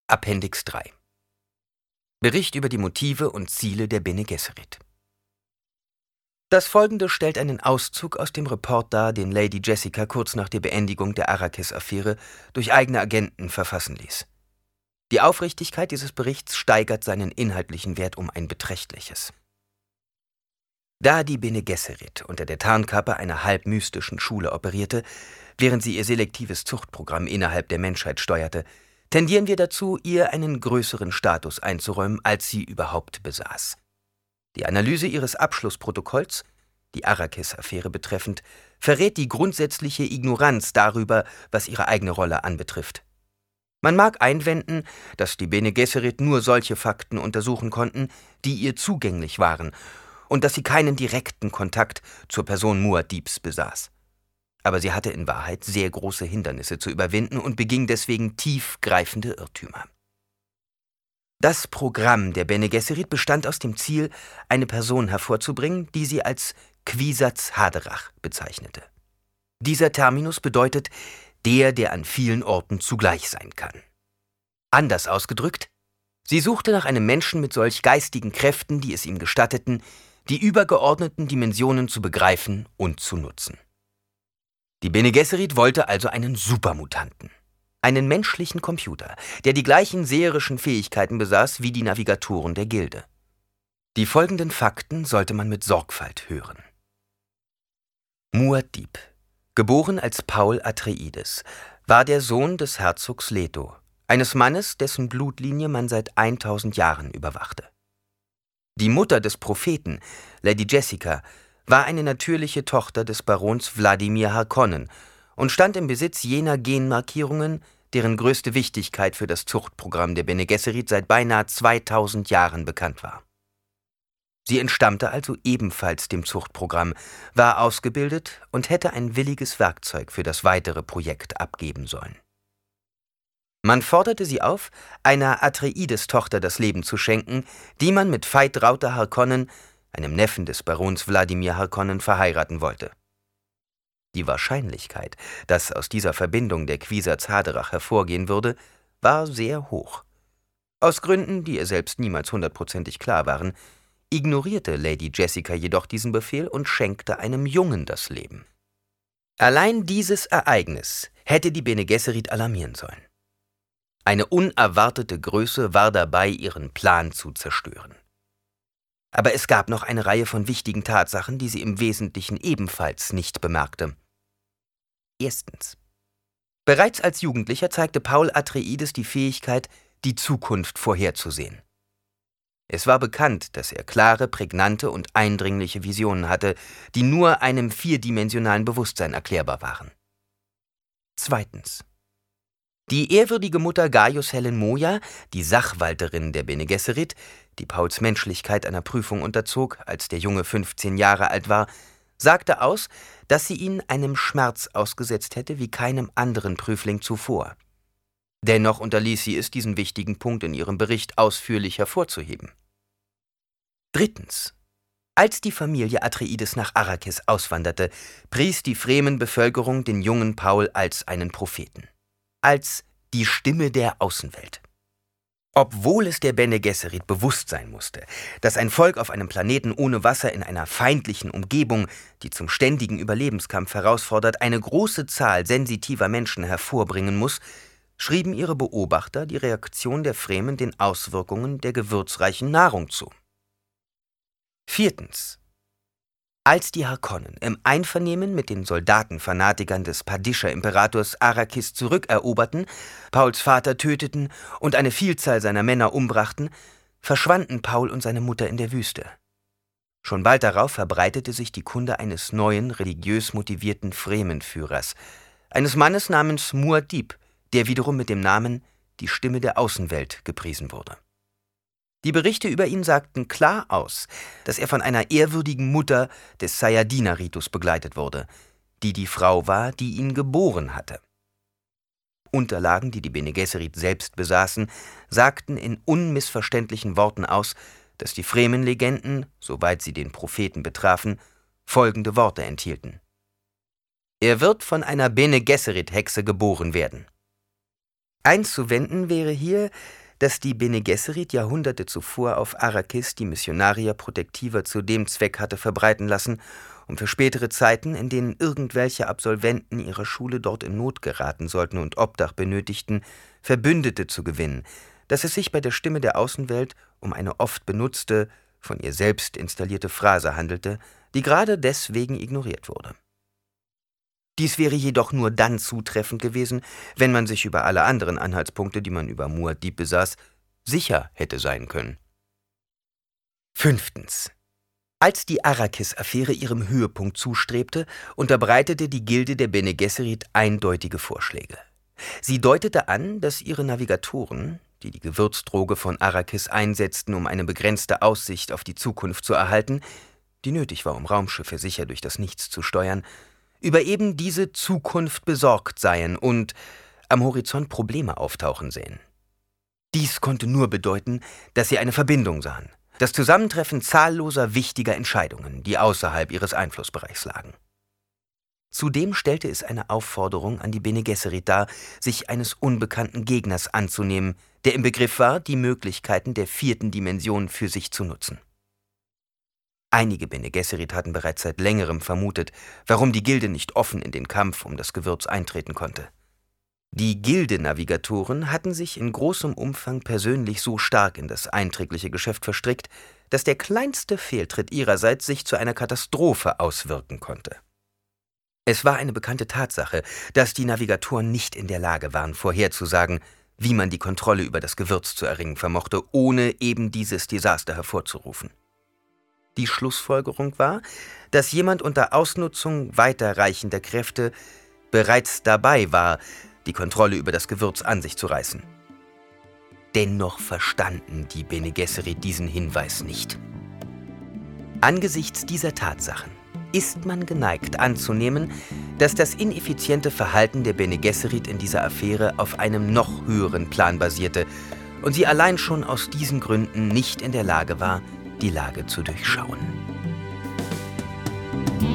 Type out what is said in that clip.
Appendix 3 Bericht über die Motive und Ziele der Bene Gesserit. Das folgende stellt einen Auszug aus dem Report dar, den Lady Jessica kurz nach der Beendigung der Arrakis-Affäre durch eigene Agenten verfassen ließ. Die Aufrichtigkeit dieses Berichts steigert seinen inhaltlichen Wert um ein beträchtliches. Da die Bene Gesserit unter der Tarnkappe einer halb mystischen Schule operierte, während sie ihr selektives Zuchtprogramm innerhalb der Menschheit steuerte, tendieren wir dazu, ihr einen größeren Status einzuräumen, als sie überhaupt besaß. Die Analyse ihres Abschlussprotokolls, die Arrakis-Affäre betreffend, verrät die grundsätzliche Ignoranz darüber, was ihre eigene Rolle anbetrifft. Man mag einwenden, dass die Bene Gesserit nur solche Fakten untersuchen konnten, die ihr zugänglich waren, und dass sie keinen direkten Kontakt zur Person Muad'Dibs besaß. Aber sie hatte in Wahrheit sehr große Hindernisse zu überwinden und beging deswegen tiefgreifende Irrtümer. Das Programm der Bene Gesserit bestand aus dem Ziel, eine Person hervorzubringen, die sie als Kwisatz Haderach bezeichnete. Dieser Terminus bedeutet der an vielen Orten zugleich sein kann. Anders ausgedrückt, sie suchte nach einem Menschen mit solch geistigen Kräften, die es ihm gestatteten, die übergeordneten Dimensionen zu begreifen und zu nutzen. Die Bene Gesserit wollte also einen Supermutanten, einen menschlichen Computer, der die gleichen seherischen Fähigkeiten besaß wie die Navigatoren der Gilde. Die folgenden Fakten sollte man mit Sorgfalt hören. Muad'Dib, geboren als Paul Atreides, war der Sohn des Herzogs Leto, eines Mannes, dessen Blutlinie man seit 1000 Jahren überwachte. Die Mutter des Propheten, Lady Jessica, war eine natürliche Tochter des Barons Wladimir Harkonnen und stand im Besitz jener Genmarkierungen, deren größte Wichtigkeit für das Zuchtprogramm der Bene Gesserit seit beinahe 2000 Jahren bekannt war. Sie entstammte also ebenfalls dem Zuchtprogramm, war ausgebildet und hätte ein williges Werkzeug für das weitere Projekt abgeben sollen. Man forderte sie auf, einer Atreides-Tochter das Leben zu schenken, die man mit Veit Rauter Harkonnen, einem Neffen des Barons Wladimir Harkonnen, verheiraten wollte. Die Wahrscheinlichkeit, dass aus dieser Verbindung der Kwisatz Haderach hervorgehen würde, war sehr hoch. Aus Gründen, die ihr selbst niemals hundertprozentig klar waren, ignorierte Lady Jessica jedoch diesen Befehl und schenkte einem Jungen das Leben. Allein dieses Ereignis hätte die Bene Gesserit alarmieren sollen. Eine unerwartete Größe war dabei, ihren Plan zu zerstören. Aber es gab noch eine Reihe von wichtigen Tatsachen, die sie im Wesentlichen ebenfalls nicht bemerkte. Erstens. Bereits als Jugendlicher zeigte Paul Atreides die Fähigkeit, die Zukunft vorherzusehen. Es war bekannt, dass er klare, prägnante und eindringliche Visionen hatte, die nur einem vierdimensionalen Bewusstsein erklärbar waren. Zweitens. Die ehrwürdige Mutter Gaius Helen Moya, die Sachwalterin der Bene Gesserit, die Pauls Menschlichkeit einer Prüfung unterzog, als der Junge 15 Jahre alt war, sagte aus, dass sie ihn einem Schmerz ausgesetzt hätte wie keinem anderen Prüfling zuvor. Dennoch unterließ sie es, diesen wichtigen Punkt in ihrem Bericht ausführlich hervorzuheben. Drittens. Als die Familie Atreides nach Arrakis auswanderte, pries die Fremen Bevölkerung den jungen Paul als einen Propheten. Als die Stimme der Außenwelt. Obwohl es der Bene Gesserit bewusst sein musste, dass ein Volk auf einem Planeten ohne Wasser in einer feindlichen Umgebung, die zum ständigen Überlebenskampf herausfordert, eine große Zahl sensitiver Menschen hervorbringen muss, schrieben ihre Beobachter die Reaktion der Fremen den Auswirkungen der gewürzreichen Nahrung zu. Viertens. Als die Harkonnen im Einvernehmen mit den Soldatenfanatikern des Padischer-Imperators Arrakis zurückeroberten, Pauls Vater töteten und eine Vielzahl seiner Männer umbrachten, verschwanden Paul und seine Mutter in der Wüste. Schon bald darauf verbreitete sich die Kunde eines neuen, religiös motivierten Fremenführers, eines Mannes namens Muad'Dib, der wiederum mit dem Namen die Stimme der Außenwelt gepriesen wurde. Die Berichte über ihn sagten klar aus, dass er von einer ehrwürdigen Mutter des Sayadina-Ritus begleitet wurde, die die Frau war, die ihn geboren hatte. Unterlagen, die die Bene Gesserit selbst besaßen, sagten in unmissverständlichen Worten aus, dass die Fremen-Legenden, soweit sie den Propheten betrafen, folgende Worte enthielten: Er wird von einer Bene Gesserit-Hexe geboren werden. Einzuwenden wäre hier, dass die Bene Gesserit Jahrhunderte zuvor auf Arrakis die Missionaria Protectiva zu dem Zweck hatte verbreiten lassen, um für spätere Zeiten, in denen irgendwelche Absolventen ihrer Schule dort in Not geraten sollten und Obdach benötigten, Verbündete zu gewinnen, dass es sich bei der Stimme der Außenwelt um eine oft benutzte, von ihr selbst installierte Phrase handelte, die gerade deswegen ignoriert wurde. Dies wäre jedoch nur dann zutreffend gewesen, wenn man sich über alle anderen Anhaltspunkte, die man über Muad'Dib besaß, sicher hätte sein können. 5. Als die Arrakis-Affäre ihrem Höhepunkt zustrebte, unterbreitete die Gilde der Bene Gesserit eindeutige Vorschläge. Sie deutete an, dass ihre Navigatoren, die die Gewürzdroge von Arrakis einsetzten, um eine begrenzte Aussicht auf die Zukunft zu erhalten, die nötig war, um Raumschiffe sicher durch das Nichts zu steuern, über eben diese Zukunft besorgt seien und am Horizont Probleme auftauchen sehen. Dies konnte nur bedeuten, dass sie eine Verbindung sahen, das Zusammentreffen zahlloser wichtiger Entscheidungen, die außerhalb ihres Einflussbereichs lagen. Zudem stellte es eine Aufforderung an die Bene Gesserit dar, sich eines unbekannten Gegners anzunehmen, der im Begriff war, die Möglichkeiten der 4. Dimension für sich zu nutzen. Einige Bene Gesserit hatten bereits seit längerem vermutet, warum die Gilde nicht offen in den Kampf um das Gewürz eintreten konnte. Die Gildenavigatoren hatten sich in großem Umfang persönlich so stark in das einträgliche Geschäft verstrickt, dass der kleinste Fehltritt ihrerseits sich zu einer Katastrophe auswirken konnte. Es war eine bekannte Tatsache, dass die Navigatoren nicht in der Lage waren, vorherzusagen, wie man die Kontrolle über das Gewürz zu erringen vermochte, ohne eben dieses Desaster hervorzurufen. Die Schlussfolgerung war, dass jemand unter Ausnutzung weiterreichender Kräfte bereits dabei war, die Kontrolle über das Gewürz an sich zu reißen. Dennoch verstanden die Bene Gesserit diesen Hinweis nicht. Angesichts dieser Tatsachen ist man geneigt anzunehmen, dass das ineffiziente Verhalten der Bene Gesserit in dieser Affäre auf einem noch höheren Plan basierte und sie allein schon aus diesen Gründen nicht in der Lage war, die Lage zu durchschauen.